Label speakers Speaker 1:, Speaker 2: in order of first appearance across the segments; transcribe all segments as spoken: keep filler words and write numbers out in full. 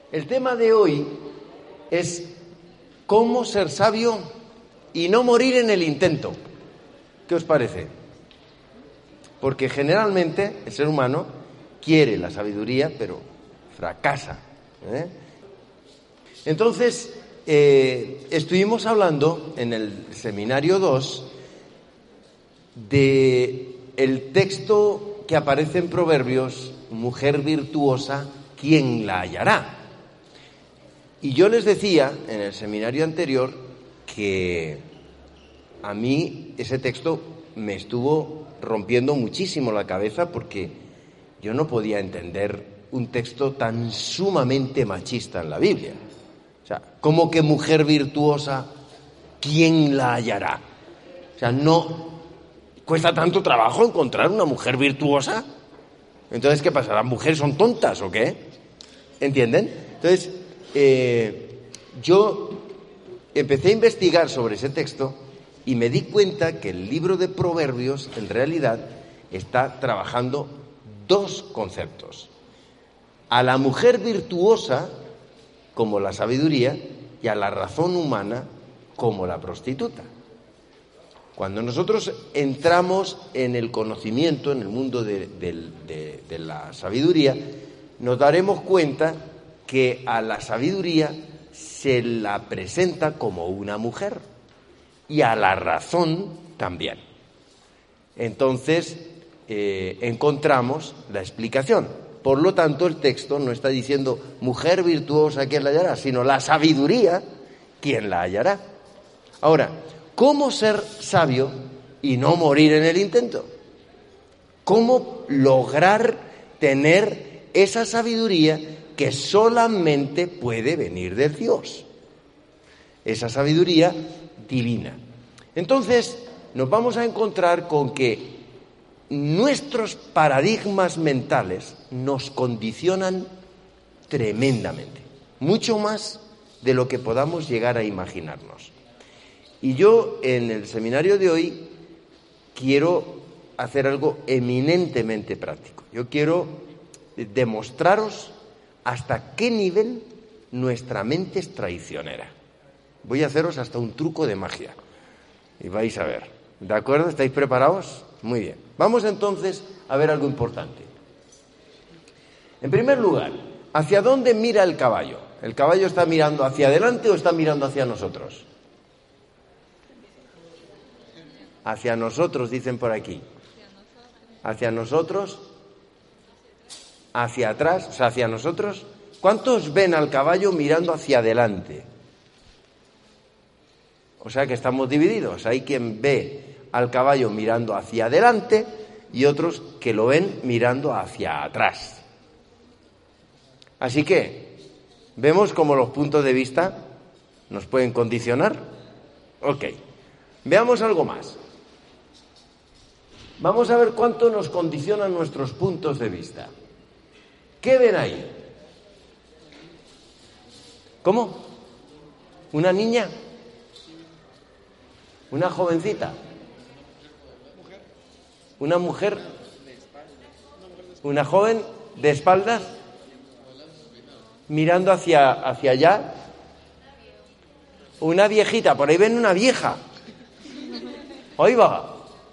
Speaker 1: El tema de hoy es cómo ser sabio y no morir en el intento. ¿Qué os parece? Porque generalmente el ser humano quiere la sabiduría, pero fracasa, ¿eh? Entonces, eh, estuvimos hablando en el seminario dos de el texto que aparece en Proverbios, mujer virtuosa, ¿quién la hallará? Y yo les decía en el seminario anterior que a mí ese texto me estuvo rompiendo muchísimo la cabeza porque yo no podía entender un texto tan sumamente machista en la Biblia. O sea, ¿cómo que mujer virtuosa, quién la hallará? O sea, no cuesta tanto trabajo encontrar una mujer virtuosa. Entonces, ¿qué pasa? ¿Las mujeres son tontas o qué? ¿Entienden? Entonces, eh, yo empecé a investigar sobre ese texto y me di cuenta que el libro de Proverbios, en realidad, está trabajando dos conceptos. A la mujer virtuosa como la sabiduría y a la razón humana como la prostituta. Cuando nosotros entramos en el conocimiento, en el mundo de, de, de, de la sabiduría, nos daremos cuenta que a la sabiduría se la presenta como una mujer y a la razón también. Entonces, eh, encontramos la explicación. Por lo tanto, el texto no está diciendo mujer virtuosa, ¿quién la hallará?, sino la sabiduría, ¿quién la hallará? Ahora, ¿cómo ser sabio y no morir en el intento? ¿Cómo lograr tener esa sabiduría que solamente puede venir de Dios? Esa sabiduría divina. Entonces, nos vamos a encontrar con que nuestros paradigmas mentales nos condicionan tremendamente, mucho más de lo que podamos llegar a imaginarnos. Y yo, en el seminario de hoy, quiero hacer algo eminentemente práctico. Yo quiero demostraros hasta qué nivel nuestra mente es traicionera. Voy a haceros hasta un truco de magia y vais a ver. ¿De acuerdo? ¿Estáis preparados? Muy bien. Vamos entonces a ver algo importante. En primer lugar, ¿hacia dónde mira el caballo? ¿El caballo está mirando hacia adelante o está mirando hacia nosotros? Hacia nosotros, dicen por aquí. Hacia nosotros, hacia atrás, o sea, hacia nosotros. ¿Cuántos ven al caballo mirando hacia adelante? O sea que estamos divididos. Hay quien ve al caballo mirando hacia adelante y otros que lo ven mirando hacia atrás. Así que, ¿vemos cómo los puntos de vista nos pueden condicionar? Ok. Veamos algo más. Vamos a ver cuánto nos condicionan nuestros puntos de vista. ¿Qué ven ahí? ¿Cómo? ¿Una niña? ¿Una jovencita? ¿Una mujer? ¿Una joven de espaldas? ¿Mirando hacia, hacia allá? ¿Una viejita? Por ahí ven una vieja. Ahí va.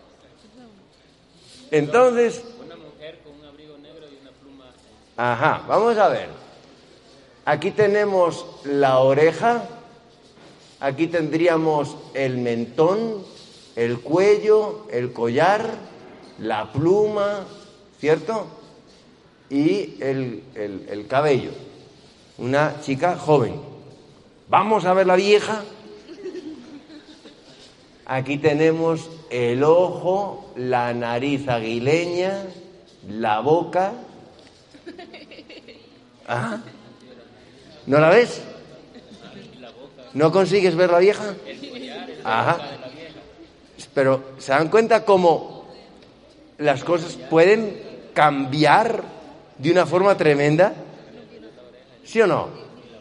Speaker 1: Entonces... Una mujer con un abrigo negro y una pluma. Ajá, vamos a ver. Aquí tenemos la oreja. Aquí tendríamos el mentón, el cuello, el collar, la pluma, ¿cierto? Y el, el, el cabello. Una chica joven. Vamos a ver la vieja. Aquí tenemos el ojo, la nariz aguileña, la boca. ¿Ah? ¿No la ves? ¿No consigues ver la vieja? Ajá. Pero ¿se dan cuenta cómo las cosas pueden cambiar de una forma tremenda? ¿Sí o no?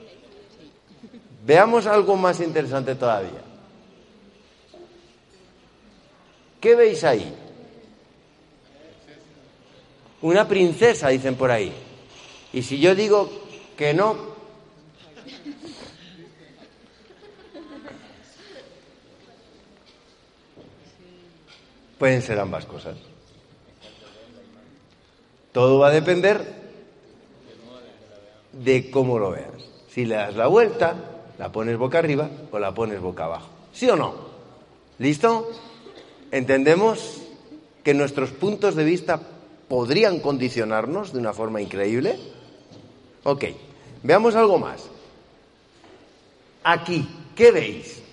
Speaker 1: Veamos algo más interesante todavía. ¿Qué veis ahí? Una princesa, dicen por ahí. Y si yo digo que no, Pueden ser ambas cosas. Todo va a depender de cómo lo veas. Si le das la vuelta, la pones boca arriba o la pones boca abajo. ¿Sí o no? ¿Listo? ¿Entendemos que nuestros puntos de vista podrían condicionarnos de una forma increíble? Ok, veamos algo más. Aquí, ¿qué veis?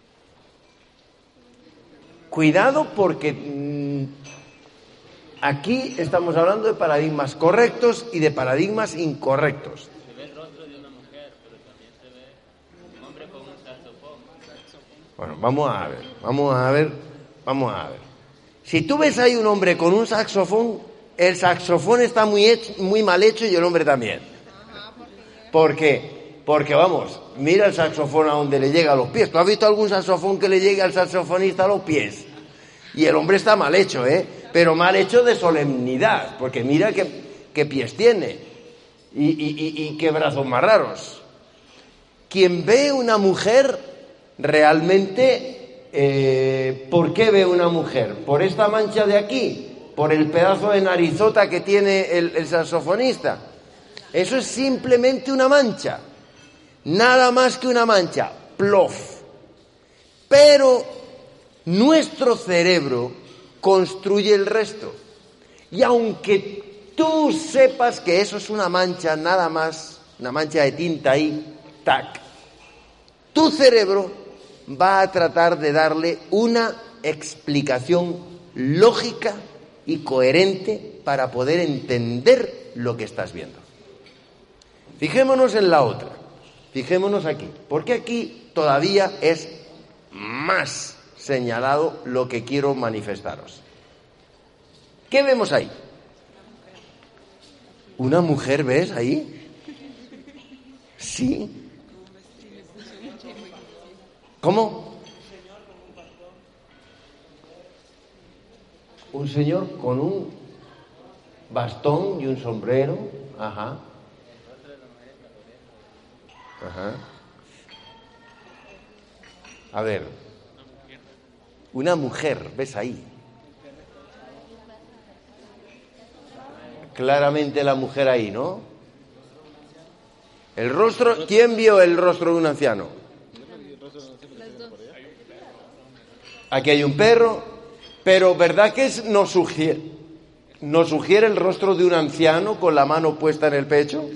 Speaker 1: Cuidado porque mmm, aquí estamos hablando de paradigmas correctos y de paradigmas incorrectos.
Speaker 2: Se ve el rostro de una mujer, pero también se ve un hombre con un saxofón.
Speaker 1: Bueno, vamos a ver, vamos a ver, vamos a ver. Si tú ves ahí un hombre con un saxofón, el saxofón está muy, hecho, muy mal hecho y el hombre también. ¿Por qué? Porque vamos, mira el saxofón a donde le llega a los pies. ¿Tú has visto algún saxofón que le llegue al saxofonista a los pies? Y el hombre está mal hecho, ¿eh? Pero mal hecho de solemnidad, porque mira qué, qué pies tiene y, y, y, y qué brazos más raros. Quien ve una mujer realmente, eh, ¿por qué ve una mujer? ¿Por esta mancha de aquí? ¿Por el pedazo de narizota que tiene el, el saxofonista? Eso es simplemente una mancha, nada más que una mancha, plof. Pero nuestro cerebro construye el resto. Y aunque tú sepas que eso es una mancha, nada más, una mancha de tinta ahí, tac, tu cerebro va a tratar de darle una explicación lógica y coherente para poder entender lo que estás viendo. Fijémonos en la otra, fijémonos aquí, porque aquí todavía es más señalado lo que quiero manifestaros. ¿Qué vemos ahí? ¿Una mujer ves ahí? Sí. ¿Cómo? Un señor con un bastón y un sombrero. Ajá. Ajá. A ver. Una mujer, ¿ves ahí? Claramente la mujer ahí, ¿no? El rostro, ¿quién vio el rostro de un anciano? Aquí hay un perro, pero ¿verdad que es, nos sugiere, nos sugiere el rostro de un anciano con la mano puesta en el pecho?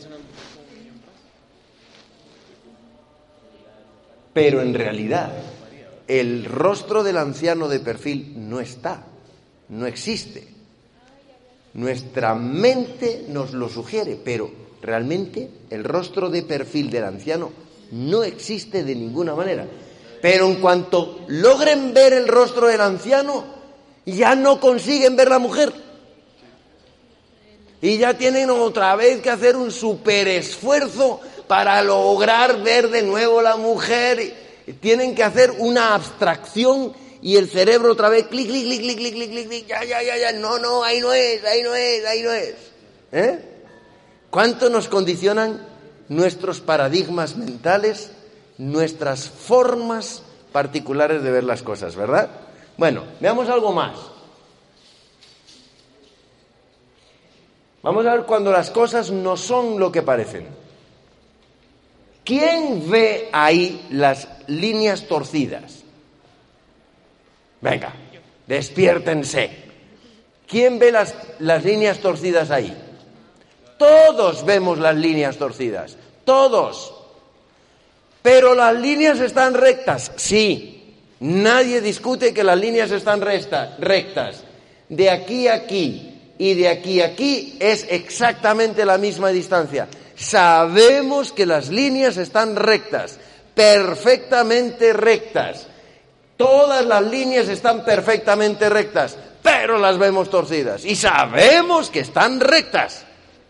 Speaker 1: Pero en realidad, el rostro del anciano de perfil no está, no existe. Nuestra mente nos lo sugiere, pero realmente el rostro de perfil del anciano no existe de ninguna manera. Pero en cuanto logren ver el rostro del anciano, ya no consiguen ver la mujer. Y ya tienen otra vez que hacer un super esfuerzo para lograr ver de nuevo la mujer. Tienen que hacer una abstracción y el cerebro otra vez, clic, clic, clic, clic, clic, clic, clic, clic, ya, ya, ya, ya, no, no, ahí no es, ahí no es, ahí no es. ¿Eh? ¿Cuánto nos condicionan nuestros paradigmas mentales, nuestras formas particulares de ver las cosas, verdad? Bueno, veamos algo más. Vamos a ver cuando las cosas no son lo que parecen. ¿Quién ve ahí las líneas torcidas? Venga, despiértense. ¿Quién ve las, las líneas torcidas ahí? Todos vemos las líneas torcidas, todos. Pero las líneas están rectas, sí. Nadie discute que las líneas están recta, rectas. De aquí a aquí y de aquí a aquí es exactamente la misma distancia. Sabemos que las líneas están rectas, perfectamente rectas. Todas las líneas están perfectamente rectas, pero las vemos torcidas. Y sabemos que están rectas.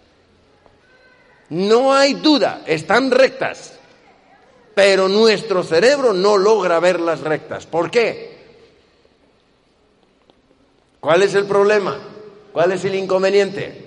Speaker 1: No hay duda, están rectas. Pero nuestro cerebro no logra verlas rectas. ¿Por qué? ¿Cuál es el problema? ¿Cuál es el inconveniente?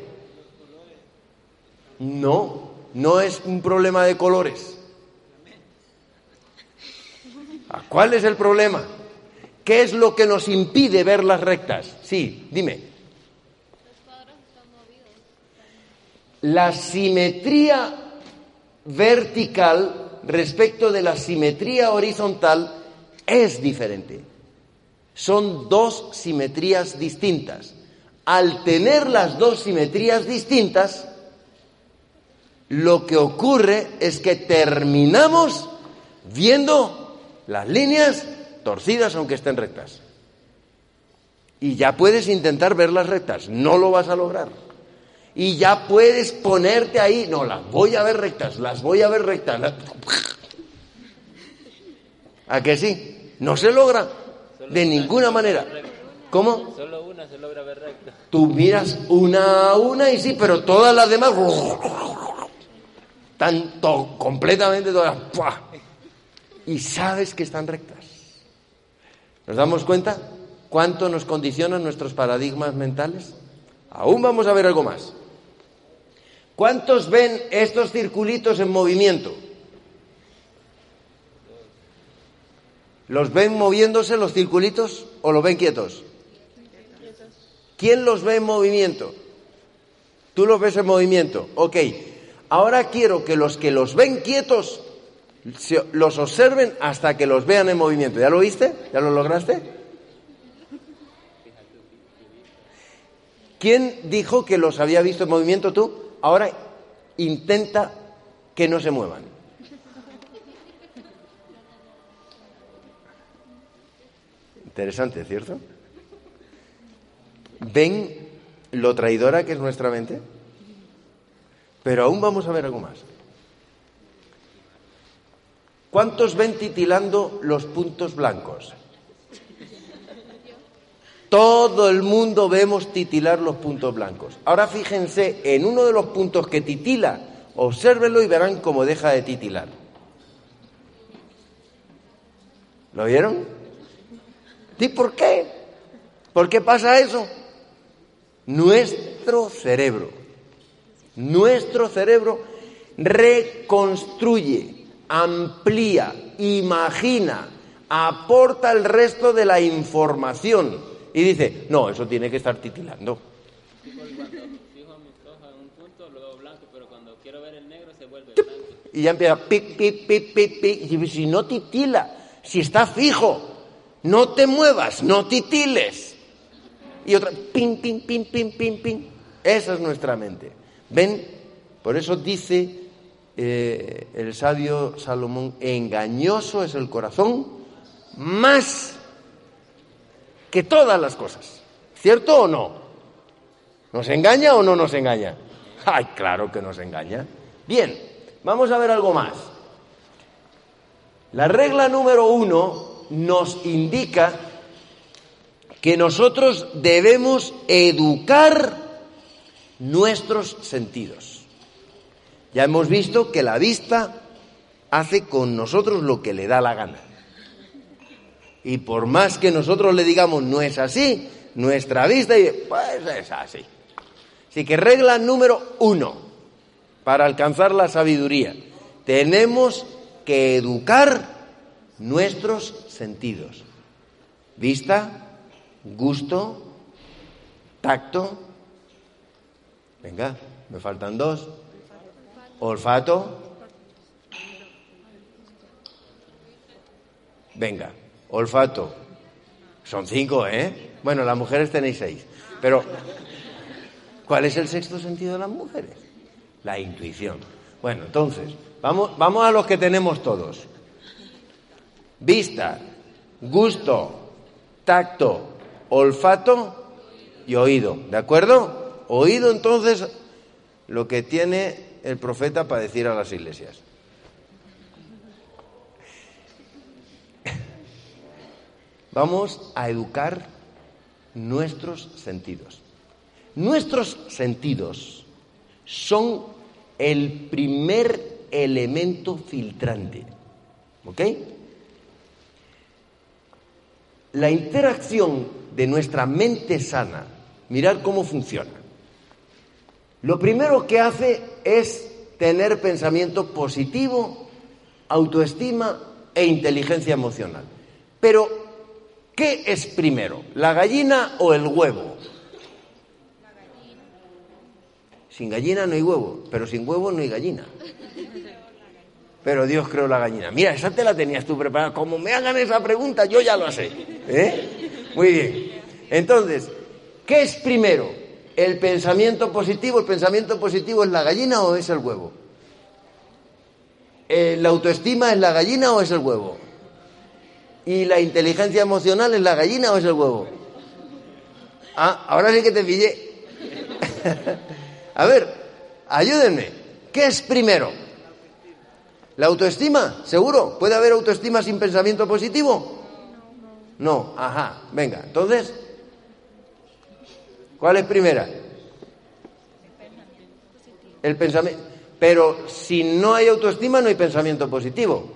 Speaker 1: No, no es un problema de colores. ¿Cuál es el problema? Que ¿Qué es lo que nos impide ver las rectas? Sí, dime.
Speaker 3: Los cuadros están movidos.
Speaker 1: La simetría vertical respecto de la simetría horizontal es diferente. Son dos simetrías distintas. Al tener las dos simetrías distintas, lo que ocurre es que terminamos viendo las líneas torcidas aunque estén rectas. Y ya puedes intentar ver las rectas, no lo vas a lograr. Y ya puedes ponerte ahí, no, las voy a ver rectas, las voy a ver rectas. Las... ¿A que sí? No se logra de ninguna manera. ¿Cómo?
Speaker 2: Solo una se logra ver recta.
Speaker 1: Tú miras una a una y sí, pero todas las demás están to- completamente todas. ¡Pua! Y sabes que están rectas. ¿Nos damos cuenta cuánto nos condicionan nuestros paradigmas mentales? Aún vamos a ver algo más. ¿Cuántos ven estos circulitos en movimiento? ¿Los ven moviéndose los circulitos o los ven quietos? ¿Quién los ve en movimiento? ¿Tú los ves en movimiento? Ok. Ahora quiero que los que los ven quietos se, los observen hasta que los vean en movimiento. ¿Ya lo viste? ¿Ya lo lograste? ¿Quién dijo que los había visto en movimiento? Tú. Ahora intenta que no se muevan. Interesante, ¿cierto? ¿Ven lo traidora que es nuestra mente? Pero aún vamos a ver algo más. ¿Cuántos ven titilando los puntos blancos? Todo el mundo vemos titilar los puntos blancos. Ahora fíjense en uno de los puntos que titila, obsérvenlo y verán cómo deja de titilar. ¿Lo vieron? ¿Y por qué? ¿Por qué pasa eso? Nuestro cerebro, nuestro cerebro reconstruye, amplía, imagina, aporta el resto de la información y dice, no, eso tiene que estar titilando.
Speaker 2: Cuando fijo mis ojos en un punto, lo veo blanco, pero cuando quiero ver el negro se vuelve blanco.
Speaker 1: Y ya empieza, pic, pic, pic, pic, pic. Y si no titila, si está fijo, no te muevas, no titiles. Y otra, ping, ping, ping, ping, ping, ping. Esa es nuestra mente. ¿Ven? Por eso dice eh, el sabio Salomón, engañoso es el corazón más que todas las cosas. ¿Cierto o no? ¿Nos engaña o no nos engaña? ¡Ay, claro que nos engaña! Bien, vamos a ver algo más. La regla número uno nos indica que nosotros debemos educar nuestros sentidos. Ya hemos visto que la vista hace con nosotros lo que le da la gana. Y por más que nosotros le digamos no es así, nuestra vista dice, pues es así. Así que regla número uno, para alcanzar la sabiduría, tenemos que educar nuestros sentidos. Vista, gusto, tacto, venga, me faltan dos, olfato, venga, olfato, son cinco, ¿eh? Bueno, las mujeres tenéis seis, pero ¿cuál es el sexto sentido de las mujeres? La intuición. Bueno, entonces, vamos, vamos a los que tenemos todos. Vista, gusto, tacto, olfato y oído, ¿de acuerdo? Oído, entonces, lo que tiene el profeta para decir a las iglesias. Vamos a educar nuestros sentidos. Nuestros sentidos son el primer elemento filtrante, ¿ok? La interacción de nuestra mente sana, mirad cómo funciona. Lo primero que hace es tener pensamiento positivo, autoestima e inteligencia emocional. Pero ¿Qué es primero, la gallina o el huevo?
Speaker 3: La gallina.
Speaker 1: Sin gallina no hay huevo, pero sin huevo no hay gallina. Pero Dios creó la gallina. Mira, esa te la tenías tú preparada. Como me hagan esa pregunta, yo ya lo sé. ¿Eh? Muy bien. Entonces, ¿qué es primero? ¿El pensamiento positivo? ¿El pensamiento positivo es la gallina o es el huevo? ¿La autoestima es la gallina o es el huevo? ¿Y la inteligencia emocional es la gallina o es el huevo? Ah, ahora sí que te pillé. A ver, ayúdenme. ¿Qué es primero? ¿La autoestima? ¿Seguro? ¿Puede haber autoestima sin pensamiento positivo? No, ajá. Venga, entonces, ¿cuál es primera? El pensamiento. Pero si no hay autoestima, no hay pensamiento positivo.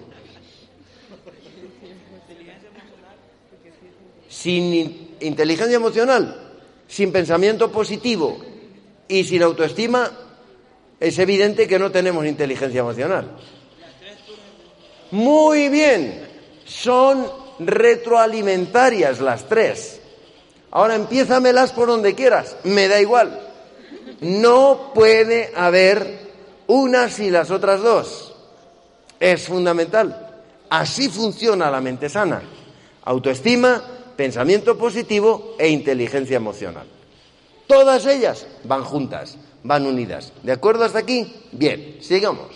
Speaker 1: Sin inteligencia emocional, sin pensamiento positivo y sin autoestima, es evidente que no tenemos inteligencia emocional. Muy bien, son retroalimentarias las tres. Ahora empiézamelas por donde quieras, me da igual. No puede haber unas y las otras dos. Es fundamental. Así funciona la mente sana. Autoestima, pensamiento positivo e inteligencia emocional. Todas ellas van juntas, van unidas. ¿De acuerdo hasta aquí? Bien, sigamos.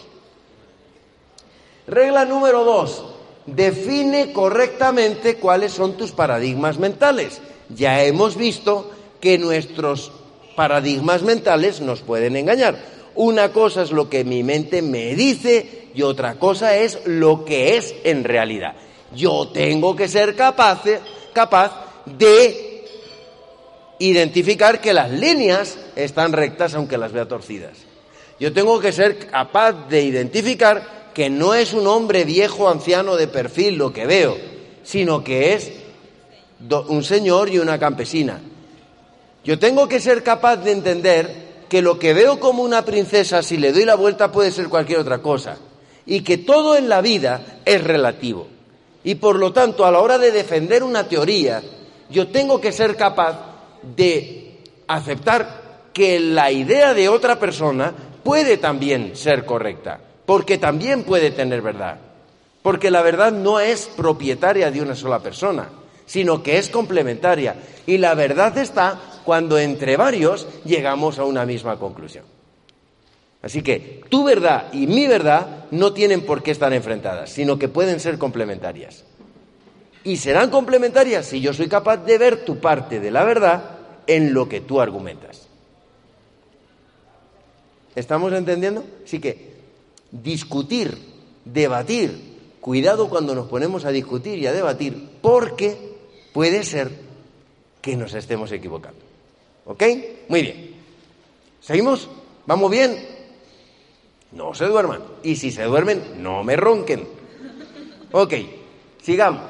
Speaker 1: Regla número dos. Define correctamente cuáles son tus paradigmas mentales. Ya hemos visto que nuestros paradigmas mentales nos pueden engañar. Una cosa es lo que mi mente me dice y otra cosa es lo que es en realidad. Yo tengo que ser capaz de, capaz de identificar que las líneas están rectas aunque las vea torcidas. Yo tengo que ser capaz de identificar que no es un hombre viejo, anciano de perfil lo que veo, sino que es un señor y una campesina. Yo tengo que ser capaz de entender que lo que veo como una princesa, si le doy la vuelta, puede ser cualquier otra cosa. Y que todo en la vida es relativo. Y por lo tanto, a la hora de defender una teoría, yo tengo que ser capaz de aceptar que la idea de otra persona puede también ser correcta, porque también puede tener verdad. Porque la verdad no es propietaria de una sola persona, sino que es complementaria. Y la verdad está cuando entre varios llegamos a una misma conclusión. Así que tu verdad y mi verdad no tienen por qué estar enfrentadas, sino que pueden ser complementarias. Y serán complementarias si yo soy capaz de ver tu parte de la verdad en lo que tú argumentas. ¿Estamos entendiendo? Así que discutir, debatir, cuidado cuando nos ponemos a discutir y a debatir, porque puede ser que nos estemos equivocando. ¿Ok? Muy bien. ¿Seguimos? ¿Vamos bien? No se duerman. Y si se duermen, no me ronquen. Ok, sigamos.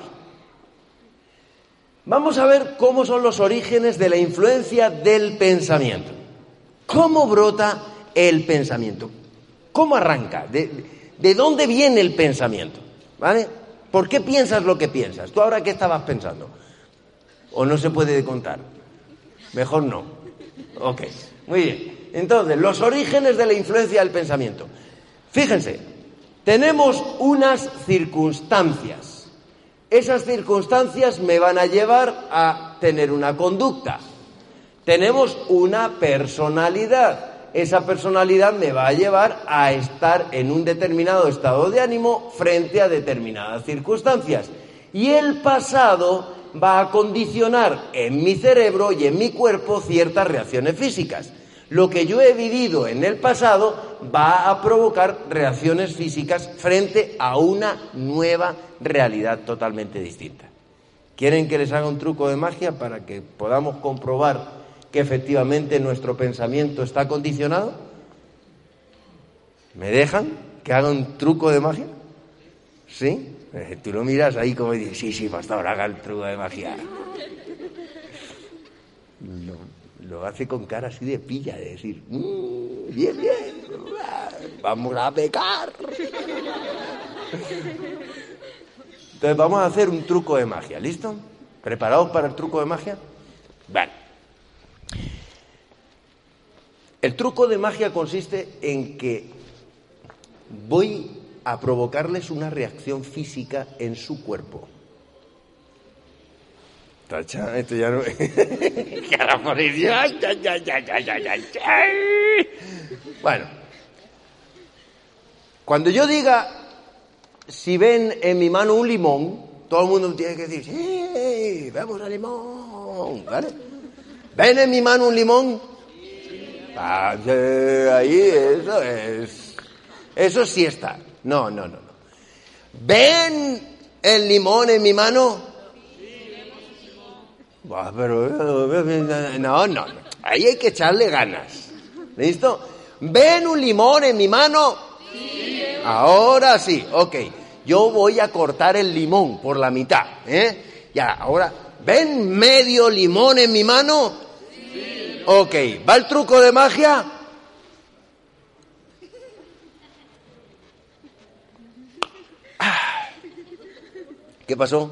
Speaker 1: Vamos a ver cómo son los orígenes de la influencia del pensamiento. ¿Cómo brota el pensamiento? ¿Cómo arranca? ¿De, de dónde viene el pensamiento? ¿Vale? ¿Por qué piensas lo que piensas? ¿Tú ahora qué estabas pensando? ¿O no se puede contar? Mejor no. Ok, muy bien. Entonces, los orígenes de la influencia del pensamiento. Fíjense, tenemos unas circunstancias. Esas circunstancias me van a llevar a tener una conducta. Tenemos una personalidad. Esa personalidad me va a llevar a estar en un determinado estado de ánimo frente a determinadas circunstancias. Y el pasado va a condicionar en mi cerebro y en mi cuerpo ciertas reacciones físicas. Lo que yo he vivido en el pasado va a provocar reacciones físicas frente a una nueva realidad totalmente distinta. ¿Quieren que les haga un truco de magia para que podamos comprobar que efectivamente nuestro pensamiento está condicionado? ¿Me dejan que haga un truco de magia? ¿Sí? Tú lo miras ahí como y dices, sí, sí, pastor, haga el truco de magia. Lo, lo hace con cara así de pilla, de decir, mmm, bien, bien, vamos a pecar. Entonces vamos a hacer un truco de magia, ¿listo? ¿Preparados para el truco de magia? Vale. El truco de magia consiste en que voy a provocarles una reacción física en su cuerpo. Tacha, esto ya no... ¡Qué la posición! Bueno, cuando yo diga, si ven en mi mano un limón, todo el mundo tiene que decir, ¡sí! ¡Vamos al limón! ¿Vale? ¿Ven en mi mano un limón? Ah, sí, ahí, eso es... Eso sí está. No, no, no, no. ¿Ven el limón en mi mano? Bah, pero... No, no, no. Ahí hay que echarle ganas. ¿Listo? ¿Ven un limón en mi mano? Sí. Ahora sí, ok. Yo voy a cortar el limón por la mitad, ¿eh? Ya, ahora, ¿ven medio limón en mi mano? Sí. Ok, ¿va el truco de magia? Ah. ¿Qué pasó?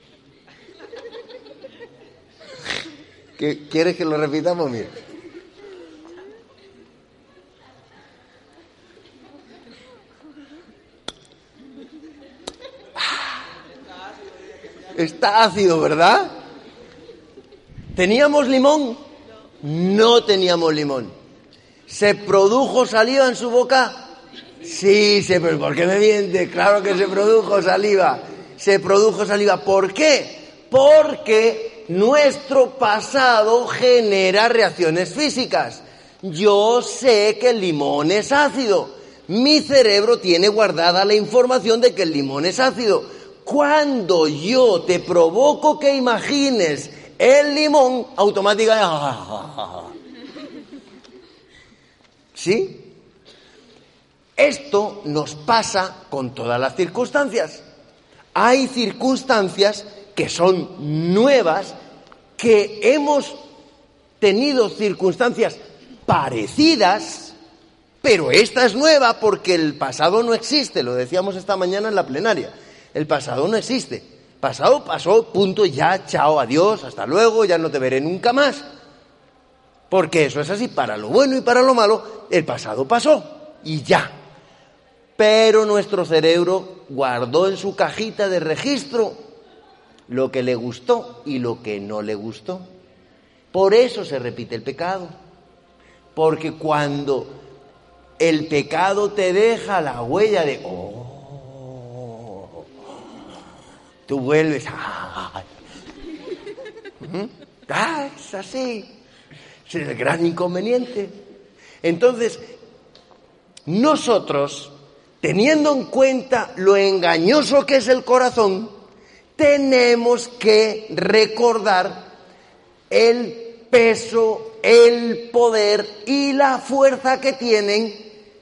Speaker 1: ¿Qué, ¿Quieres que lo repitamos? Mira. Está ácido, ¿verdad? ¿Teníamos limón? No teníamos limón. ¿Se produjo saliva en su boca? Sí, se, pero ¿por qué me miente? Claro que se produjo saliva. Se produjo saliva. ¿Por qué? Porque nuestro pasado genera reacciones físicas. Yo sé que el limón es ácido. Mi cerebro tiene guardada la información de que el limón es ácido. Cuando yo te provoco que imagines el limón, automáticamente... ¿Sí? Esto nos pasa con todas las circunstancias. Hay circunstancias que son nuevas, que hemos tenido circunstancias parecidas, pero esta es nueva porque el pasado no existe, lo decíamos esta mañana en la plenaria. El pasado no existe. Pasado pasó, punto, ya, chao, adiós, hasta luego, ya no te veré nunca más. Porque eso es así, para lo bueno y para lo malo, el pasado pasó y ya. Pero nuestro cerebro guardó en su cajita de registro lo que le gustó y lo que no le gustó. Por eso se repite el pecado. Porque cuando el pecado te deja la huella de... Oh, tú vuelves a... Ah, es así. Es el gran inconveniente. Entonces, nosotros, teniendo en cuenta lo engañoso que es el corazón, tenemos que recordar el peso, el poder y la fuerza que tienen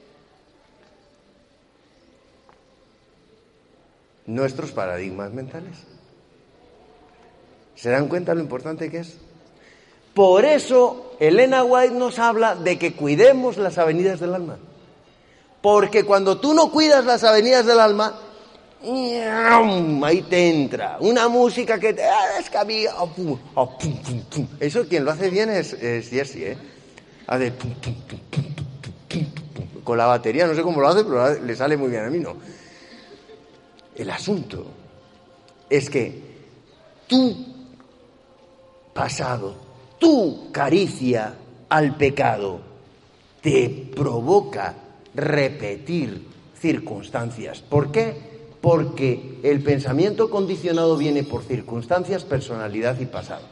Speaker 1: nuestros paradigmas mentales. ¿Se dan cuenta lo importante que es? Por eso Elena White nos habla de que cuidemos las avenidas del alma. Porque cuando tú no cuidas las avenidas del alma, ahí te entra una música que te descabía. Eso quien lo hace bien es, es Jersey, ¿eh? Hace con la batería, no sé cómo lo hace, pero le sale muy bien, a mí no. El asunto es que tu pasado, tu caricia al pecado, te provoca repetir circunstancias. ¿Por qué? Porque el pensamiento condicionado viene por circunstancias, personalidad y pasado.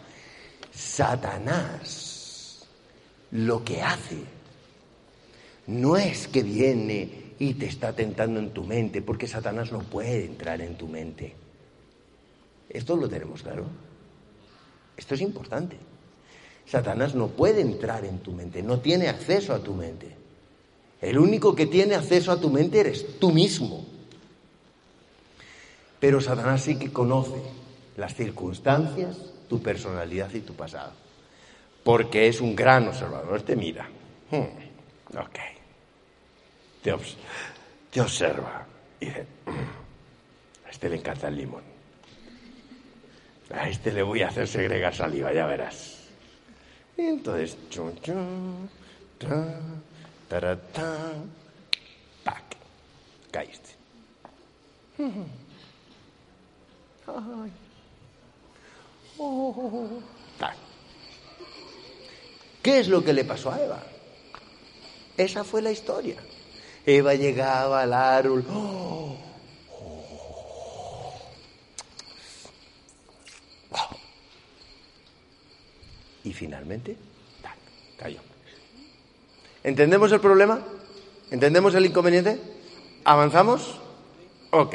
Speaker 1: Satanás lo que hace no es que viene y te está tentando en tu mente, porque Satanás no puede entrar en tu mente. Esto lo tenemos claro. Esto es importante. Satanás no puede entrar en tu mente, no tiene acceso a tu mente. El único que tiene acceso a tu mente eres tú mismo. Pero Satanás sí que conoce las circunstancias, tu personalidad y tu pasado. Porque es un gran observador, te mira. Hmm, ok. Te, obs- te observa y dice, a este le encanta el limón. A este le voy a hacer segregar saliva, ya verás. Y entonces, chun, chun, ta, taratá, pac, caíste. Ay. Oh. Tac. ¿Qué es lo que le pasó a Eva? Esa fue la historia. Eva llegaba al árbol. Oh. Oh. Y finalmente, tac, cayó. ¿Entendemos el problema? ¿Entendemos el inconveniente? ¿Avanzamos? Ok.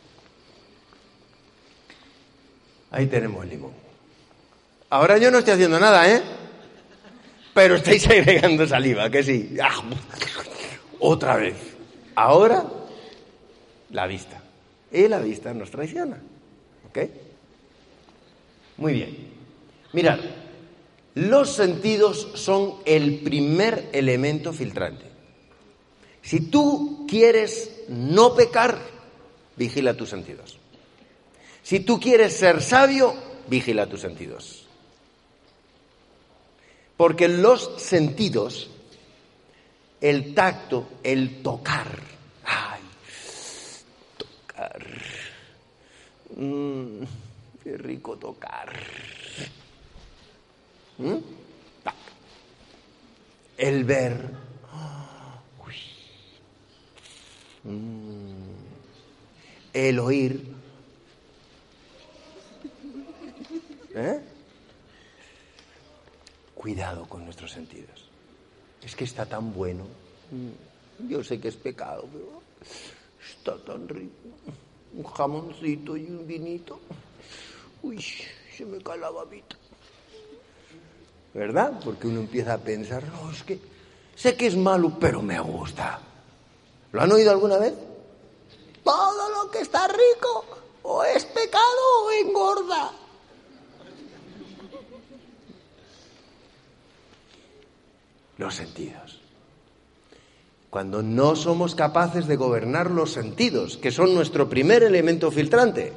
Speaker 1: Ahí tenemos el limón. Ahora yo no estoy haciendo nada, ¿eh? Pero estáis agregando saliva, que sí. ¡Ah! Otra vez. Ahora, la vista. Y la vista nos traiciona. ¿Ok? Muy bien. Mirad, los sentidos son el primer elemento filtrante. Si tú quieres no pecar, vigila tus sentidos. Si tú quieres ser sabio, vigila tus sentidos. Porque los sentidos, el tacto, el tocar, ay, tocar, mm, qué rico tocar, ¿Mm? el ver, oh, uy, mm, el oír, ¿eh? Cuidado con nuestros sentidos. Es que está tan bueno. Yo sé que es pecado, pero está tan rico. Un jamoncito y un vinito. Uy, se me cae la babita. ¿Verdad? Porque uno empieza a pensar, no, es que sé que es malo, pero me gusta. ¿Lo han oído alguna vez? Todo lo que está rico o es pecado o engorda. Los sentidos. Cuando no somos capaces de gobernar los sentidos, que son nuestro primer elemento filtrante,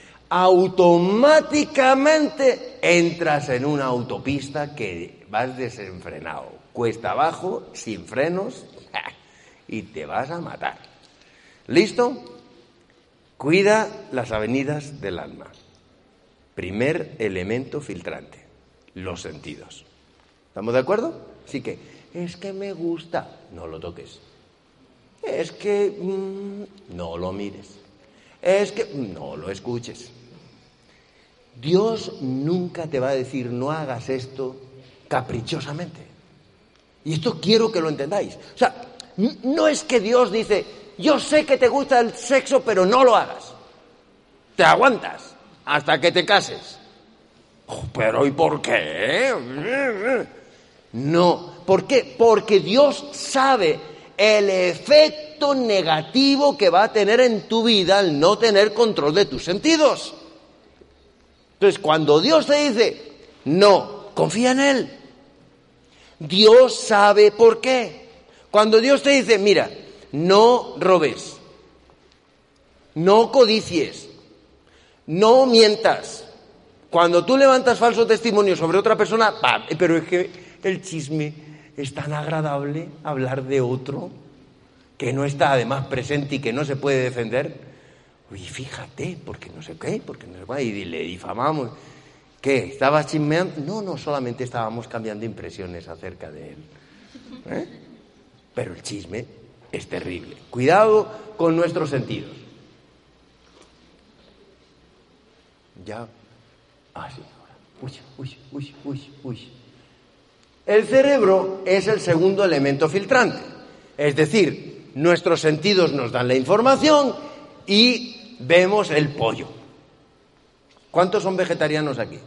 Speaker 1: automáticamente entras en una autopista que vas desenfrenado, cuesta abajo, sin frenos, y te vas a matar. ¿Listo? Cuida las avenidas del alma. Primer elemento filtrante, los sentidos. ¿Estamos de acuerdo? Así que, es que me gusta, no lo toques. Es que mmm, no lo mires. Es que no lo escuches. Dios nunca te va a decir no hagas esto caprichosamente. Y esto quiero que lo entendáis. O sea, no es que Dios dice, yo sé que te gusta el sexo, pero no lo hagas. Te aguantas hasta que te cases. Oh, pero ¿y por qué? No. ¿Por qué? Porque Dios sabe el efecto negativo que va a tener en tu vida al no tener control de tus sentidos. Entonces, cuando Dios te dice, no, confía en Él. Dios sabe por qué. Cuando Dios te dice, mira, no robes, no codicies, no mientas. Cuando tú levantas falso testimonio sobre otra persona, ¡pam! Pero es que el chisme es tan agradable, hablar de otro que no está además presente y que no se puede defender. Uy, fíjate, porque no sé qué, porque no sé qué, y le difamamos. ¿Qué? ¿Estabas chismeando? No, no, solamente estábamos cambiando impresiones acerca de él. ¿Eh? Pero el chisme es terrible. Cuidado con nuestros sentidos. Ya. Ah, sí, ahora. Uy, uy, uy, uy, uy. El cerebro es el segundo elemento filtrante. Es decir, nuestros sentidos nos dan la información y vemos el pollo. ¿Cuántos son vegetarianos aquí?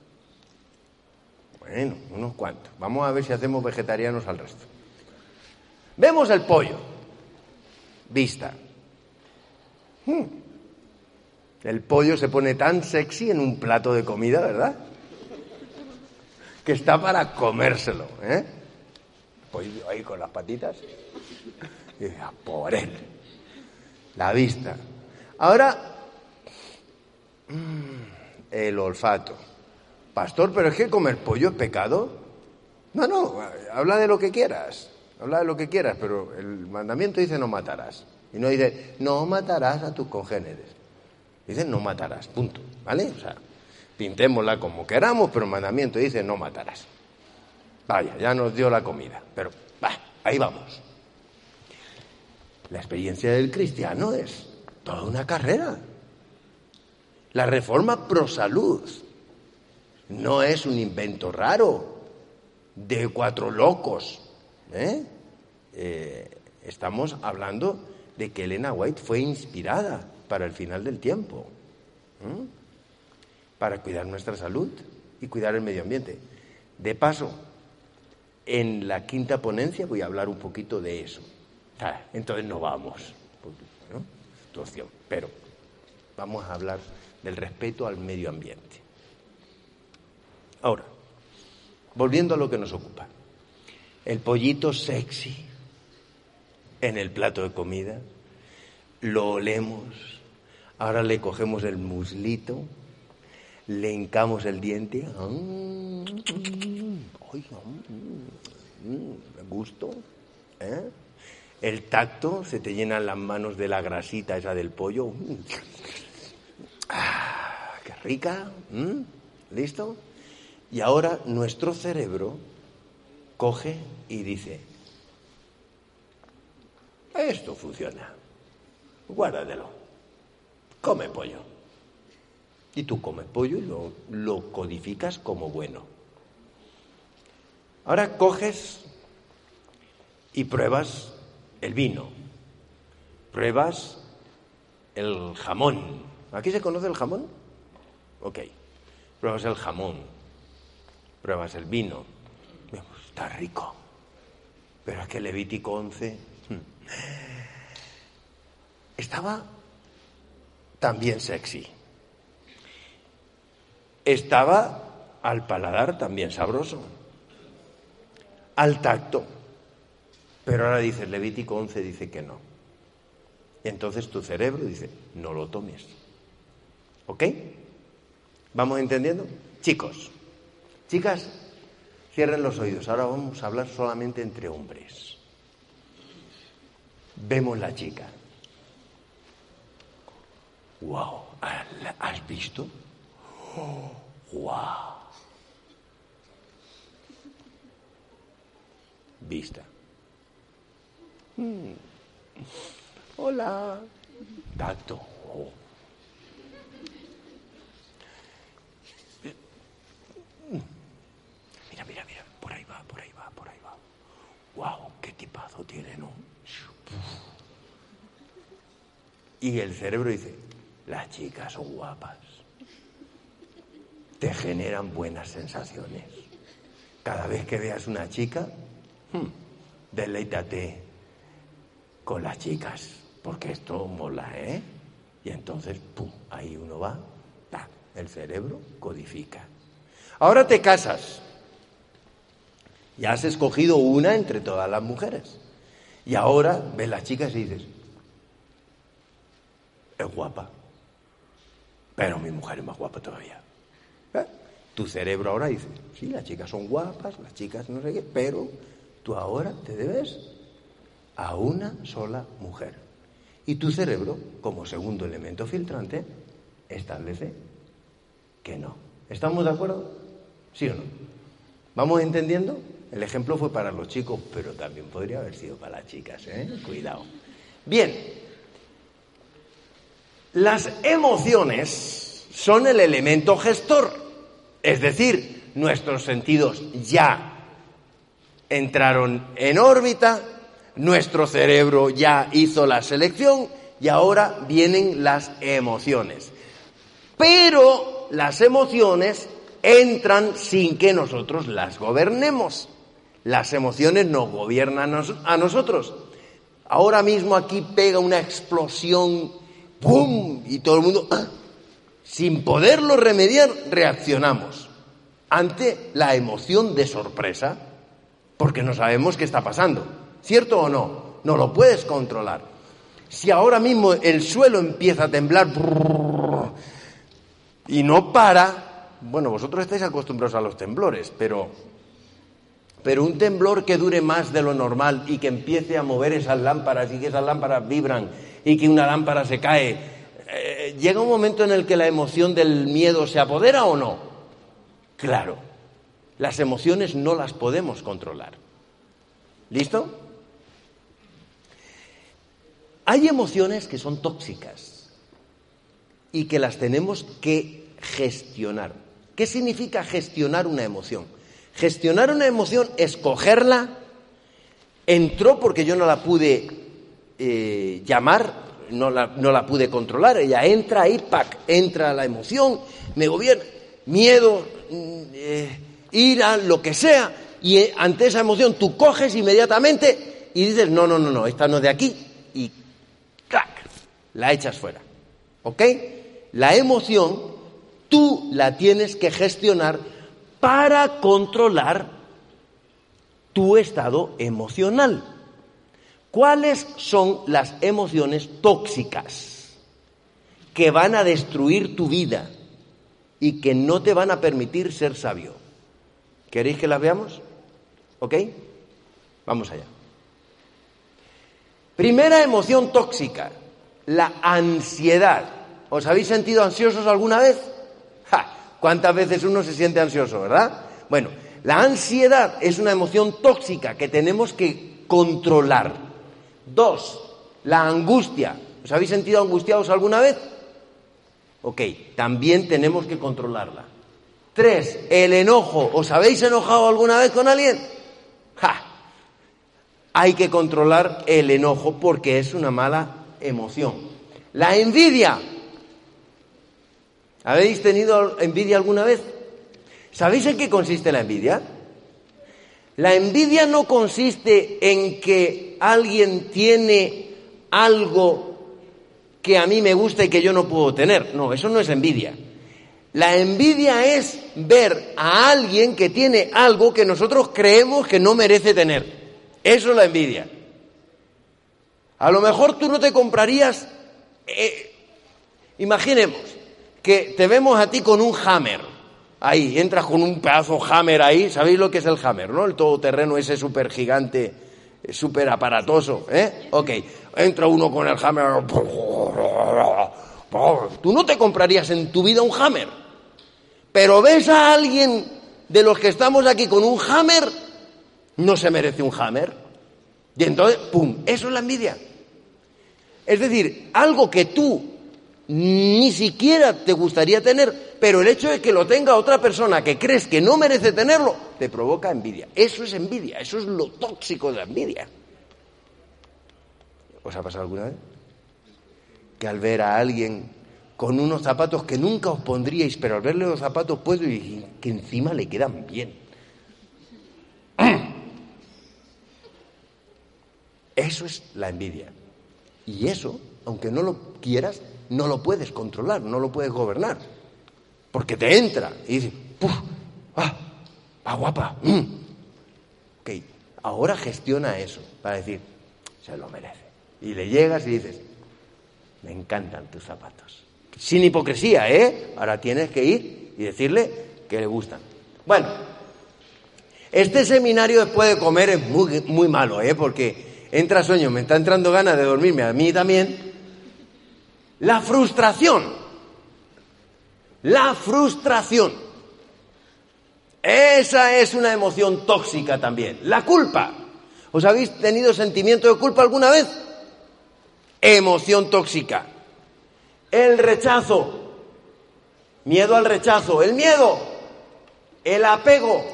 Speaker 1: Bueno, unos cuantos. Vamos a ver si hacemos vegetarianos al resto. Vemos el pollo. Vista. Hmm. El pollo se pone tan sexy en un plato de comida, ¿verdad? Que está para comérselo, ¿eh? Pues ahí con las patitas. Y a por él. La vista. Ahora, el olfato. Pastor, ¿pero es que comer pollo es pecado? No, no, habla de lo que quieras, habla de lo que quieras, pero el mandamiento dice no matarás. Y no dice, no matarás a tus congéneres. Dice, no matarás, punto, ¿vale? O sea, pintémosla como queramos, pero el mandamiento dice, no matarás. Vaya, ya nos dio la comida, pero bah, ahí vamos. La experiencia del cristiano es toda una carrera. La reforma pro salud no es un invento raro de cuatro locos. ¿eh? Eh, estamos hablando de que Elena White fue inspirada para el final del tiempo, ¿eh? para cuidar nuestra salud y cuidar el medio ambiente. De paso, en la quinta ponencia voy a hablar un poquito de eso. Ah, entonces no vamos, ¿no? Situación, pero vamos a hablar del respeto al medio ambiente. Ahora, volviendo a lo que nos ocupa, el pollito sexy en el plato de comida, lo olemos, ahora le cogemos el muslito, le hincamos el diente, ¡ay, me gusto! ¿Eh? El tacto, se te llenan las manos de la grasita esa del pollo. ¡Ah, qué rica! ¿Mm? ¿Listo? Y ahora nuestro cerebro coge y dice, esto funciona, guárdatelo, come pollo. Y tú comes pollo y lo, lo codificas como bueno. Ahora coges y pruebas el vino, pruebas el jamón. ¿Aquí se conoce el jamón? Ok. Pruebas el jamón, pruebas el vino. Está rico. Pero es que Levítico once estaba también sexy. Estaba al paladar también sabroso. Al tacto. Pero ahora dice, Levítico once dice que no. Y entonces tu cerebro dice, no lo tomes. ¿Ok? ¿Vamos entendiendo? Chicos, chicas, cierren los oídos. Ahora vamos a hablar solamente entre hombres. Vemos la chica. ¡Wow! ¿Has visto? Oh, ¡wow! Vista. Mm. Hola. Tacto. Oh. Mira, mira, mira. Por ahí va, por ahí va, por ahí va. ¡Wow! ¡Qué tipazo tiene, ¿no? Y el cerebro dice, las chicas son guapas. Te generan buenas sensaciones. Cada vez que veas una chica, hmm, deleítate con las chicas, porque esto mola, ¿eh? Y entonces, pum, ahí uno va, ta, el cerebro codifica. Ahora te casas. Ya has escogido una entre todas las mujeres. Y ahora ves las chicas y dices, es guapa, pero mi mujer es más guapa todavía. ¿Eh? Tu cerebro ahora dice, sí, las chicas son guapas, las chicas no sé qué, pero tú ahora te debes a una sola mujer. Y tu cerebro, como segundo elemento filtrante, establece que no. ¿Estamos de acuerdo? ¿Sí o no? ¿Vamos entendiendo? El ejemplo fue para los chicos, pero también podría haber sido para las chicas, ¿eh? Cuidado. Bien. Las emociones son el elemento gestor. Es decir, nuestros sentidos ya entraron en órbita, nuestro cerebro ya hizo la selección y ahora vienen las emociones. Pero las emociones entran sin que nosotros las gobernemos. Las emociones nos gobiernan a nosotros. Ahora mismo aquí pega una explosión, ¡pum! Y todo el mundo, ¡ah! Sin poderlo remediar, reaccionamos ante la emoción de sorpresa, porque no sabemos qué está pasando. ¿Cierto o no? No lo puedes controlar. Si ahora mismo el suelo empieza a temblar, brrr, Y no para, bueno, vosotros estáis acostumbrados a los temblores, pero, pero un temblor que dure más de lo normal y que empiece a mover esas lámparas y que esas lámparas vibran y que una lámpara se cae, eh, ¿llega un momento en el que la emoción del miedo se apodera o no? Claro, las emociones no las podemos controlar. ¿Listo? Hay emociones que son tóxicas y que las tenemos que gestionar. ¿Qué significa gestionar una emoción? Gestionar una emoción es cogerla, entró porque yo no la pude eh, llamar, no la, no la pude controlar, ella entra ahí, ¡pac!, entra la emoción, me gobierna, miedo, eh, ira, lo que sea, y eh, ante esa emoción tú coges inmediatamente y dices, no, no, no, no, esta no es de aquí, y ¡clac!, la echas fuera, ¿ok? La emoción tú la tienes que gestionar para controlar tu estado emocional. ¿Cuáles son las emociones tóxicas que van a destruir tu vida y que no te van a permitir ser sabio? ¿Queréis que las veamos? ¿Ok? Vamos allá. Primera emoción tóxica, la ansiedad. ¿Os habéis sentido ansiosos alguna vez? ¡Ja! ¿Cuántas veces uno se siente ansioso, verdad? Bueno, la ansiedad es una emoción tóxica que tenemos que controlar. Dos, la angustia. ¿Os habéis sentido angustiados alguna vez? Ok, también tenemos que controlarla. Tres, el enojo. ¿Os habéis enojado alguna vez con alguien? ¡Ja! Hay que controlar el enojo porque es una mala emoción. La envidia. ¿Habéis tenido envidia alguna vez? ¿Sabéis en qué consiste la envidia? La envidia no consiste en que alguien tiene algo que a mí me gusta y que yo no puedo tener. No, eso no es envidia. La envidia es ver a alguien que tiene algo que nosotros creemos que no merece tener. Eso es la envidia. A lo mejor tú no te comprarías... Eh, imaginemos que te vemos a ti con un Hammer. Ahí, entras con un pedazo Hammer ahí. ¿Sabéis lo que es el Hammer, no? El todoterreno ese súper gigante, súper aparatoso, ¿eh? Ok, entra uno con el Hammer. Tú no te comprarías en tu vida un Hammer. Pero ves a alguien de los que estamos aquí con un Hammer, no se merece un Hammer. Y entonces, ¡pum!, eso es la envidia. Es decir, algo que tú ni siquiera te gustaría tener, pero el hecho de que lo tenga otra persona que crees que no merece tenerlo, te provoca envidia. Eso es envidia, eso es lo tóxico de la envidia. ¿Os ha pasado alguna vez? Que al ver a alguien con unos zapatos que nunca os pondríais, pero al verle los zapatos puestos y que encima le quedan bien. Eso es la envidia. Y eso, aunque no lo quieras, no lo puedes controlar, no lo puedes gobernar. Porque te entra y dices, ¡puf! ¡Ah! ¡Ah, guapa! Mm. Ok, ahora gestiona eso para decir, se lo merece. Y le llegas y dices, me encantan tus zapatos. Sin hipocresía, ¿eh? Ahora tienes que ir y decirle que le gustan. Bueno, este seminario después de comer es muy, muy malo, ¿eh? Porque entra sueño, me está entrando ganas de dormirme, a mí también. La frustración. La frustración. Esa es una emoción tóxica también. La culpa. ¿Os habéis tenido sentimiento de culpa alguna vez? Emoción tóxica. El rechazo. Miedo al rechazo. El miedo. El apego.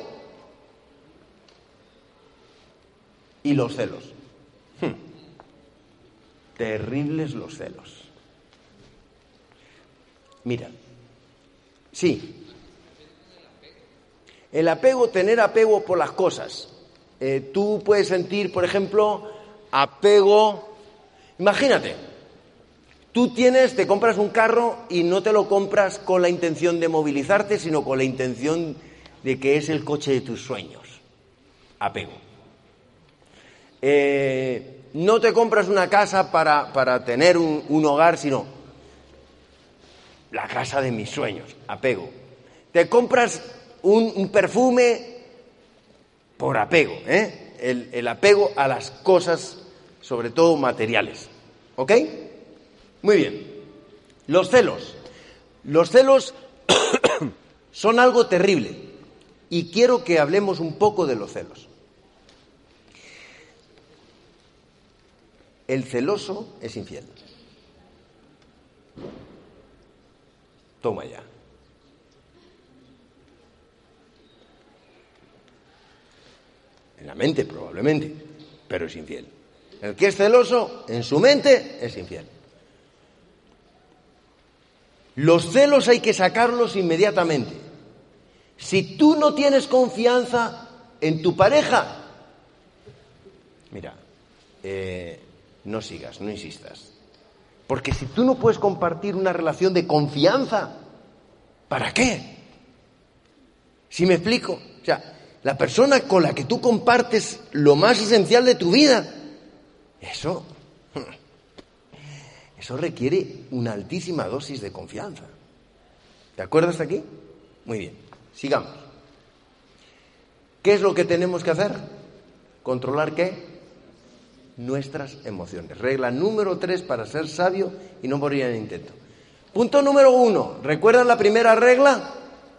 Speaker 1: Y los celos. Hmm. Terribles los celos. Mira, sí, el apego, tener apego por las cosas. Eh, tú puedes sentir, por ejemplo, apego. Imagínate, tú tienes, te compras un carro y no te lo compras con la intención de movilizarte, sino con la intención de que es el coche de tus sueños. Apego. Eh, no te compras una casa para, para tener un, un hogar, sino la casa de mis sueños, apego. Te compras un, un perfume por apego, ¿eh? El, el apego a las cosas, sobre todo materiales. ¿Ok? Muy bien. Los celos. Los celos son algo terrible y quiero que hablemos un poco de los celos. El celoso es infiel. Toma ya. En la mente probablemente, pero es infiel. El que es celoso, en su mente, es infiel. Los celos hay que sacarlos inmediatamente. Si tú no tienes confianza en tu pareja, mira, eh, no sigas, no insistas. Porque si tú no puedes compartir una relación de confianza, ¿para qué? ¿Sí me explico? O sea, la persona con la que tú compartes lo más esencial de tu vida, eso, eso requiere una altísima dosis de confianza. ¿De acuerdo hasta aquí? Muy bien, sigamos. ¿Qué es lo que tenemos que hacer? ¿Controlar qué? Nuestras emociones. Regla número tres para ser sabio y no morir en el intento. Punto número uno. ¿Recuerdan la primera regla?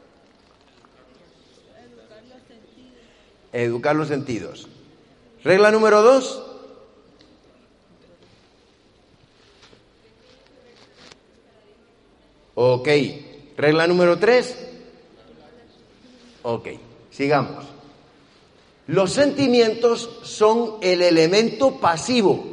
Speaker 1: Educar los sentidos. Regla número dos. Ok. Regla número tres. Ok. Sigamos. Los sentimientos son el elemento pasivo.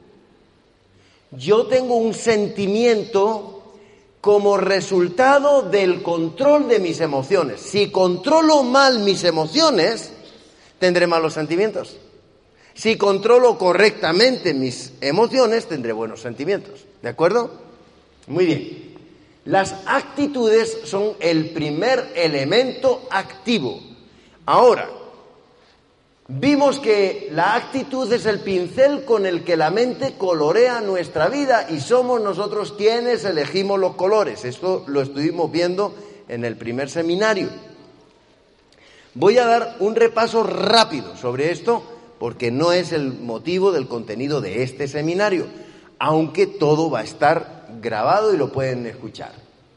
Speaker 1: Yo tengo un sentimiento como resultado del control de mis emociones. Si controlo mal mis emociones, tendré malos sentimientos. Si controlo correctamente mis emociones, tendré buenos sentimientos. ¿De acuerdo? Muy bien. Las actitudes son el primer elemento activo. Ahora, vimos que la actitud es el pincel con el que la mente colorea nuestra vida y somos nosotros quienes elegimos los colores. Esto lo estuvimos viendo en el primer seminario. Voy a dar un repaso rápido sobre esto porque no es el motivo del contenido de este seminario, aunque todo va a estar grabado y lo pueden escuchar.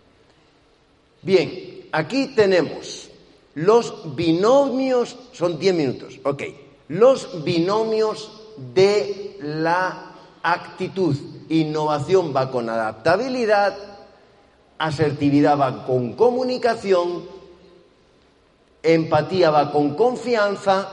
Speaker 1: Bien, aquí tenemos los binomios, son diez minutos, ok, los binomios de la actitud. Innovación va con adaptabilidad, asertividad va con comunicación, empatía va con confianza,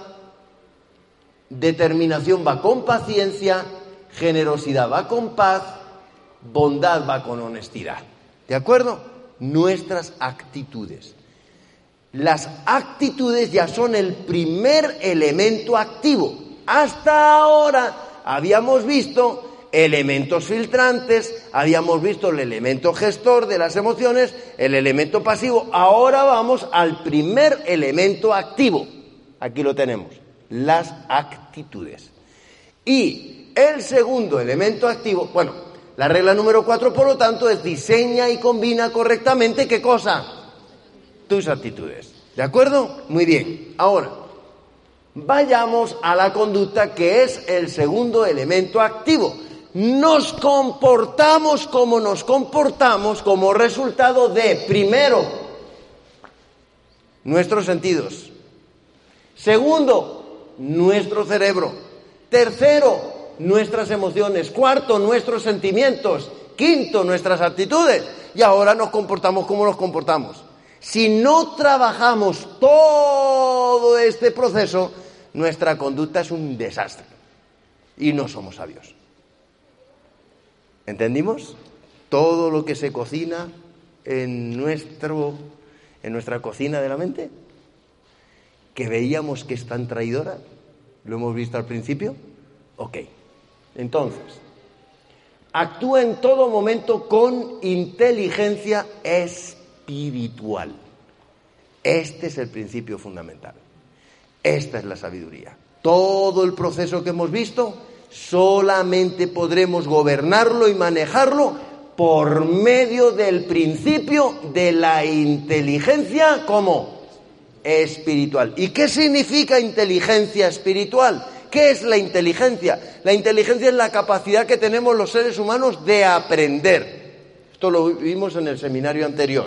Speaker 1: determinación va con paciencia, generosidad va con paz, bondad va con honestidad. ¿De acuerdo? Nuestras actitudes. Las actitudes ya son el primer elemento activo. Hasta ahora habíamos visto elementos filtrantes, habíamos visto el elemento gestor de las emociones, el elemento pasivo. Ahora vamos al primer elemento activo. Aquí lo tenemos, las actitudes. Y el segundo elemento activo, bueno, la regla número cuatro, por lo tanto, es diseña y combina correctamente, ¿qué cosa? Tus actitudes. ¿De acuerdo? Muy bien. Ahora, vayamos a la conducta, que es el segundo elemento activo. Nos comportamos como nos comportamos como resultado de, primero, nuestros sentidos. Segundo, nuestro cerebro. Tercero, nuestras emociones. Cuarto, nuestros sentimientos. Quinto, nuestras actitudes. Y ahora nos comportamos como nos comportamos. Si no trabajamos todo este proceso, nuestra conducta es un desastre y no somos sabios. ¿Entendimos? Todo lo que se cocina en nuestro, en nuestra cocina de la mente, que veíamos que es tan traidora, lo hemos visto al principio. Ok, entonces, actúa en todo momento con inteligencia espiritual. Este es el principio fundamental. Esta es la sabiduría. Todo el proceso que hemos visto, solamente podremos gobernarlo y manejarlo por medio del principio de la inteligencia como espiritual. ¿Y qué significa inteligencia espiritual? ¿Qué es la inteligencia? La inteligencia es la capacidad que tenemos los seres humanos de aprender. Esto lo vimos en el seminario anterior.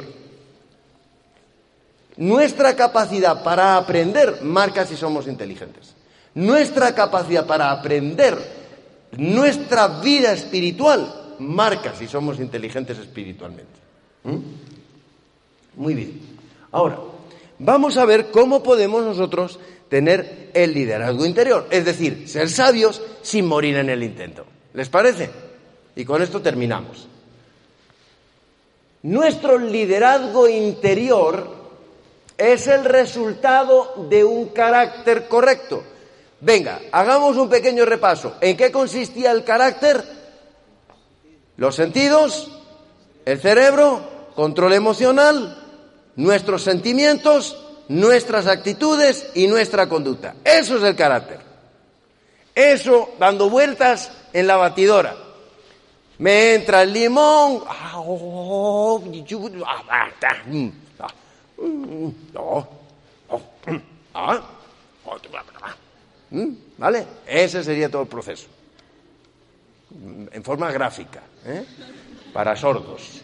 Speaker 1: Nuestra capacidad para aprender marca si somos inteligentes. Nuestra capacidad para aprender, nuestra vida espiritual, marca si somos inteligentes espiritualmente. ¿Mm? Muy bien. Ahora, vamos a ver cómo podemos nosotros tener el liderazgo interior, es decir, ser sabios sin morir en el intento. ¿Les parece? Y con esto terminamos. Nuestro liderazgo interior es el resultado de un carácter correcto. Venga, hagamos un pequeño repaso. ¿En qué consistía el carácter? Los sentidos, el cerebro, control emocional, nuestros sentimientos, nuestras actitudes y nuestra conducta. Eso es el carácter. Eso dando vueltas en la batidora. Me entra el limón. ¿Vale? Ese sería todo el proceso. En forma gráfica, ¿eh? Para sordos.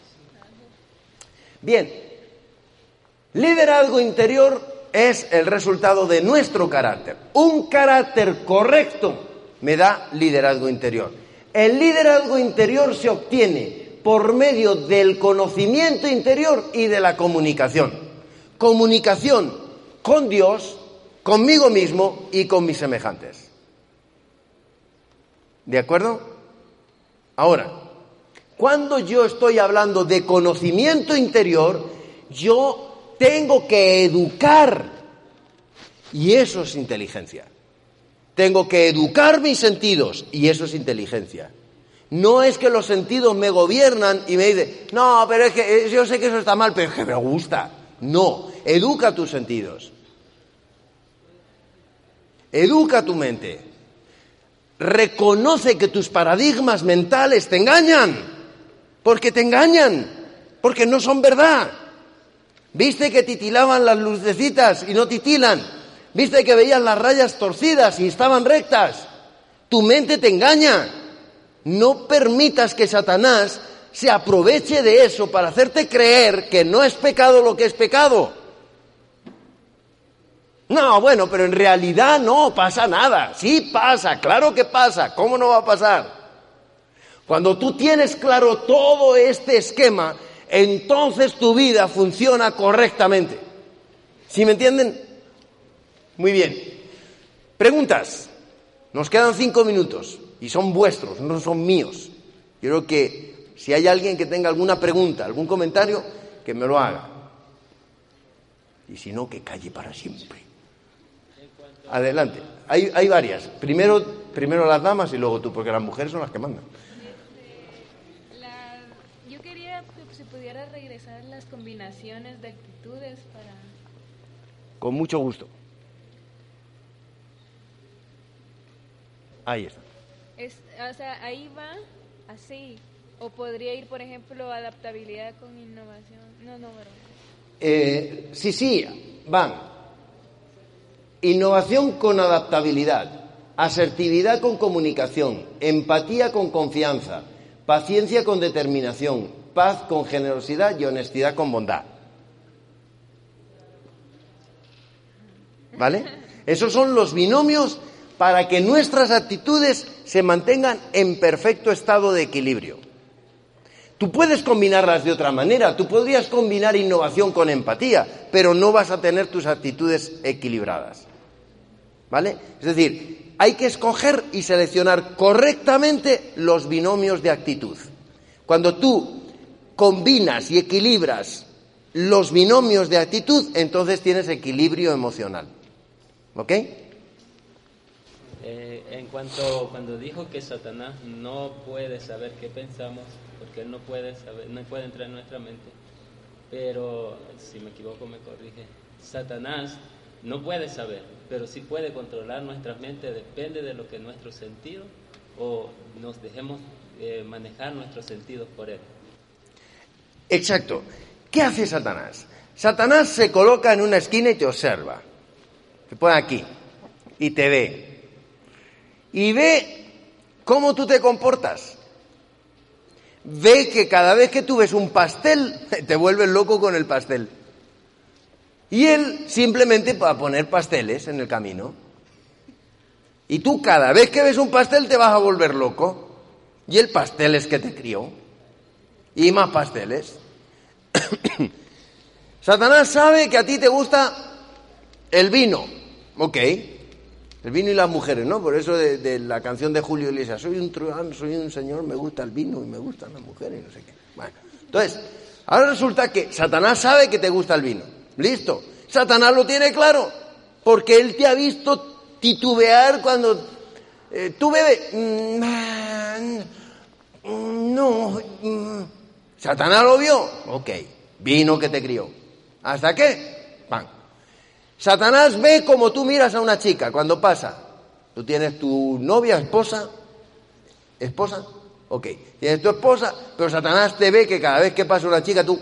Speaker 1: Bien, liderazgo interior es el resultado de nuestro carácter. Un carácter correcto me da liderazgo interior. El liderazgo interior se obtiene por medio del conocimiento interior y de la comunicación. Comunicación con Dios, conmigo mismo y con mis semejantes. ¿De acuerdo? Ahora, cuando yo estoy hablando de conocimiento interior, yo tengo que educar, y eso es inteligencia. Tengo que educar mis sentidos, y eso es inteligencia. No es que los sentidos me gobiernan y me dicen, no, pero es que yo sé que eso está mal, pero es que me gusta. No, educa tus sentidos. Educa tu mente. Reconoce que tus paradigmas mentales te engañan, porque te engañan, porque no son verdad. ¿Viste que titilaban las lucecitas y no titilan? ¿Viste que veías las rayas torcidas y estaban rectas? Tu mente te engaña. No permitas que Satanás se aproveche de eso para hacerte creer que no es pecado lo que es pecado. No, bueno, pero en realidad no pasa nada. Sí pasa, claro que pasa. ¿Cómo no va a pasar? Cuando tú tienes claro todo este esquema, entonces tu vida funciona correctamente. ¿Sí me entienden? Muy bien. Preguntas. Nos quedan cinco minutos y son vuestros, no son míos. Quiero que si hay alguien que tenga alguna pregunta, algún comentario, que me lo haga. Y si no, que calle para siempre. Adelante. Hay, hay varias. Primero, primero las damas y luego tú, porque las mujeres son las que mandan.
Speaker 3: Este, la, yo quería que se pudiera regresar las combinaciones de actitudes para...
Speaker 1: Con mucho gusto. Ahí está.
Speaker 3: Es, o sea, ahí va así. O podría ir, por ejemplo, adaptabilidad con innovación. No, no, ¿verdad?
Speaker 1: Eh, sí, sí, van. Innovación con adaptabilidad, asertividad con comunicación, empatía con confianza, paciencia con determinación, paz con generosidad y honestidad con bondad. ¿Vale? Esos son los binomios para que nuestras actitudes se mantengan en perfecto estado de equilibrio. Tú puedes combinarlas de otra manera, tú podrías combinar innovación con empatía, pero no vas a tener tus actitudes equilibradas. ¿Vale? Es decir, hay que escoger y seleccionar correctamente los binomios de actitud. Cuando tú combinas y equilibras los binomios de actitud, entonces tienes equilibrio emocional. ¿Ok?
Speaker 2: Eh, en cuanto cuando dijo que Satanás no puede saber qué pensamos, porque él no puede saber, no puede entrar en nuestra mente, pero si me equivoco me corrige. Satanás no puede saber, pero sí puede controlar nuestra mente, depende de lo que nuestro sentido o nos dejemos eh, manejar nuestros sentidos por él.
Speaker 1: Exacto. ¿Qué hace Satanás? Satanás se coloca en una esquina y te observa. Te pone aquí y te ve. Y ve cómo tú te comportas. Ve que cada vez que tú ves un pastel, te vuelves loco con el pastel. Y él simplemente va a poner pasteles en el camino. Y tú cada vez que ves un pastel te vas a volver loco. Y el pastel es que te crió. Y más pasteles. Satanás sabe que a ti te gusta el vino. Ok. El vino y las mujeres, ¿no? Por eso de, de la canción de Julio Iglesias, soy un truán, soy un señor, me gusta el vino y me gustan las mujeres y no sé qué. Bueno, entonces, ahora resulta que Satanás sabe que te gusta el vino. Listo. Satanás lo tiene claro, porque él te ha visto titubear cuando eh, tú bebes. Mm, no. Mm. Satanás lo vio. Ok. Vino que te crió. ¿Hasta qué? Pan. Satanás ve como tú miras a una chica cuando pasa. Tú tienes tu novia, esposa. ¿Esposa? Ok. Tienes tu esposa, pero Satanás te ve que cada vez que pasa una chica tú...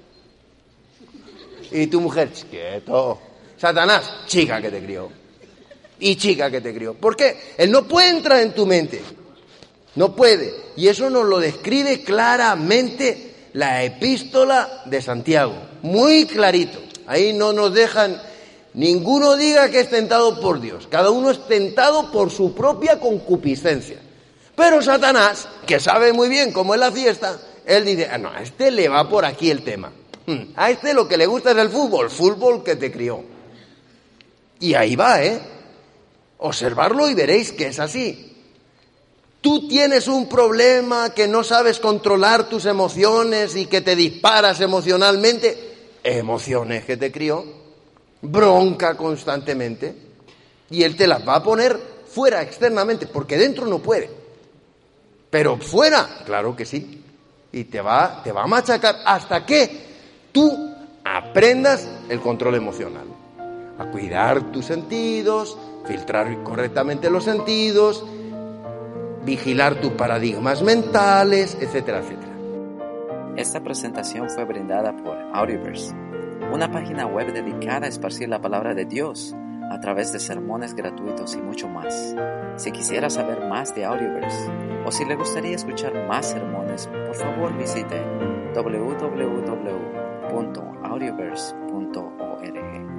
Speaker 1: Y tu mujer, quieto. Satanás, chica que te crió. Y chica que te crió. ¿Por qué? Él no puede entrar en tu mente. No puede. Y eso nos lo describe claramente la epístola de Santiago. Muy clarito. Ahí no nos dejan... Ninguno diga que es tentado por Dios. Cada uno es tentado por su propia concupiscencia. Pero Satanás, que sabe muy bien cómo es la fiesta, él dice, ah, no, a este le va por aquí el tema. A este lo que le gusta es el fútbol, fútbol que te crió. Y ahí va, ¿eh? Observarlo y veréis que es así. Tú tienes un problema que no sabes controlar tus emociones y que te disparas emocionalmente. Emociones que te crió. Bronca constantemente, y él te las va a poner fuera externamente, porque dentro no puede, pero fuera, claro que sí, y te va, te va a machacar hasta que tú aprendas el control emocional, a cuidar tus sentidos, filtrar correctamente los sentidos, vigilar tus paradigmas mentales, etcétera, etcétera.
Speaker 4: Esta presentación fue brindada por Audioverse, una página web dedicada a esparcir la palabra de Dios a través de sermones gratuitos y mucho más. Si quisiera saber más de Audioverse o si le gustaría escuchar más sermones, por favor visite doble u doble u doble u punto audioverse punto org.